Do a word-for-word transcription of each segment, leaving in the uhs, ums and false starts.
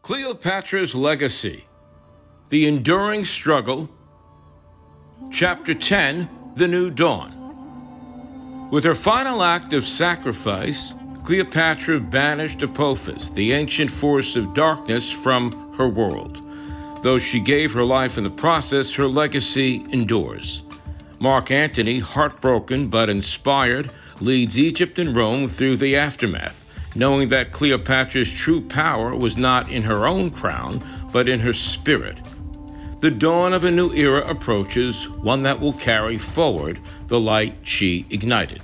Cleopatra's Legacy, The Enduring Struggle, Chapter ten, The New Dawn. With her final act of sacrifice, Cleopatra banished Apophis, the ancient force of darkness, from her world. Though she gave her life in the process, her legacy endures. Mark Antony, heartbroken but inspired, leads Egypt and Rome through the aftermath, knowing that Cleopatra's true power was not in her own crown, but in her spirit. The dawn of a new era approaches, one that will carry forward the light she ignited.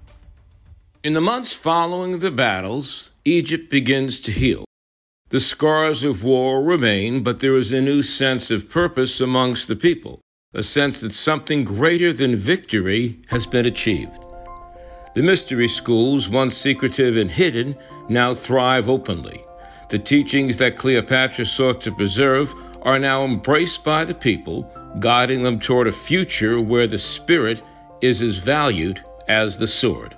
In the months following the battles, Egypt begins to heal. The scars of war remain, but there is a new sense of purpose amongst the people, a sense that something greater than victory has been achieved. The mystery schools, once secretive and hidden, now thrive openly. The teachings that Cleopatra sought to preserve are now embraced by the people, guiding them toward a future where the spirit is as valued as the sword.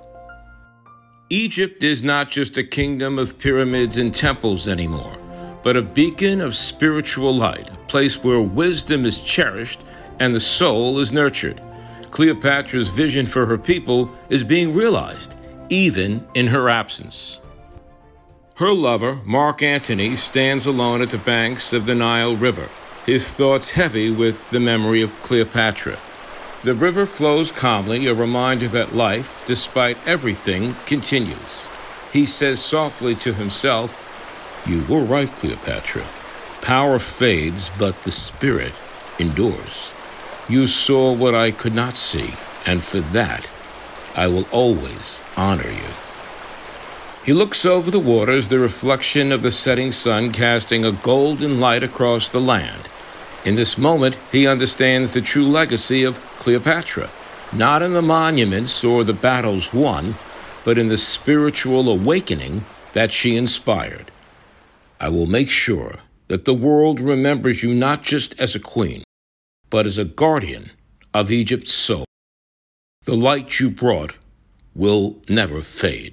Egypt is not just a kingdom of pyramids and temples anymore, but a beacon of spiritual light, a place where wisdom is cherished and the soul is nurtured. Cleopatra's vision for her people is being realized, even in her absence. Her lover, Mark Antony, stands alone at the banks of the Nile River, his thoughts heavy with the memory of Cleopatra. The river flows calmly, a reminder that life, despite everything, continues. He says softly to himself, "You were right, Cleopatra. Power fades, but the spirit endures. You saw what I could not see, and for that, I will always honor you." He looks over the waters, the reflection of the setting sun casting a golden light across the land. In this moment, he understands the true legacy of Cleopatra, not in the monuments or the battles won, but in the spiritual awakening that she inspired. "I will make sure that the world remembers you not just as a queen, but as a guardian of Egypt's soul. The light you brought will never fade."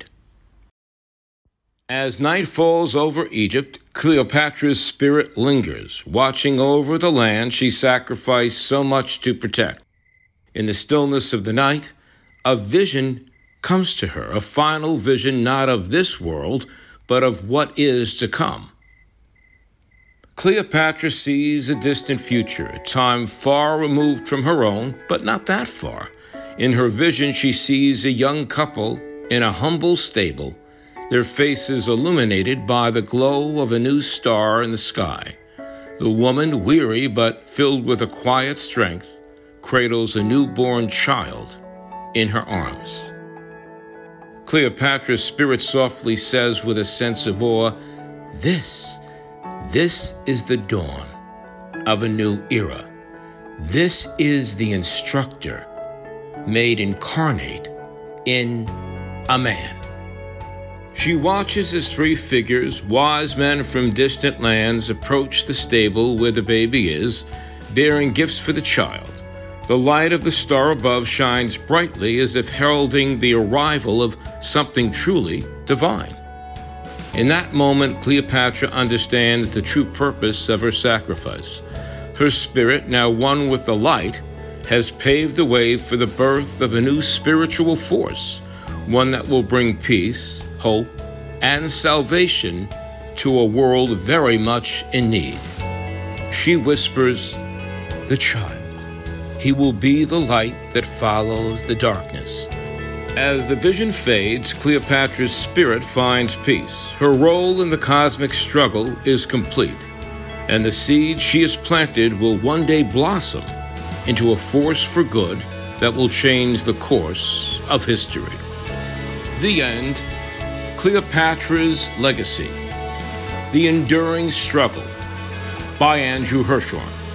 As night falls over Egypt, Cleopatra's spirit lingers, watching over the land she sacrificed so much to protect. In the stillness of the night, a vision comes to her, a final vision not of this world, but of what is to come. Cleopatra sees a distant future, a time far removed from her own, but not that far. In her vision, she sees a young couple in a humble stable, their faces illuminated by the glow of a new star in the sky. The woman, weary but filled with a quiet strength, cradles a newborn child in her arms. Cleopatra's spirit softly says with a sense of awe, "This This is the dawn of a new era. This is the instructor made incarnate in a man." She watches as three figures, wise men from distant lands, approach the stable where the baby is, bearing gifts for the child. The light of the star above shines brightly as if heralding the arrival of something truly divine. In that moment, Cleopatra understands the true purpose of her sacrifice. Her spirit, now one with the light, has paved the way for the birth of a new spiritual force, one that will bring peace, hope, and salvation to a world very much in need. She whispers, "The child, he will be the light that follows the darkness." As the vision fades, Cleopatra's spirit finds peace. Her role in the cosmic struggle is complete, and the seed she has planted will one day blossom into a force for good that will change the course of history. The end. Cleopatra's Legacy, The Enduring Struggle, by Andrew Hirshhorn.